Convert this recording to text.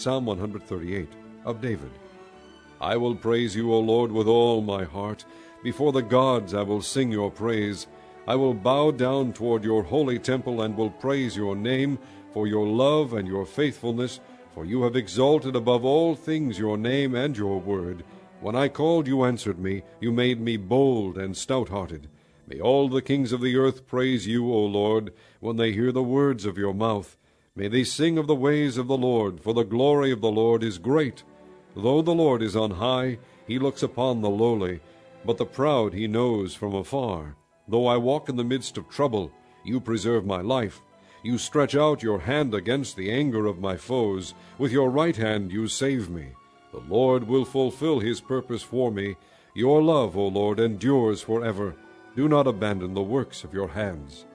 Psalm 138, of David. I will praise you, O Lord, with all my heart. Before the gods I will sing your praise. I will bow down toward your holy temple and will praise your name for your love and your faithfulness, for you have exalted above all things your name and your word. When I called, you answered me. You made me bold and stout-hearted. May all the kings of the earth praise you, O Lord, when they hear the words of your mouth. May they sing of the ways of the Lord, for the glory of the Lord is great. Though the Lord is on high, he looks upon the lowly, but the proud he knows from afar. Though I walk in the midst of trouble, you preserve my life. You stretch out your hand against the anger of my foes. With your right hand you save me. The Lord will fulfill his purpose for me. Your love, O Lord, endures forever. Do not abandon the works of your hands.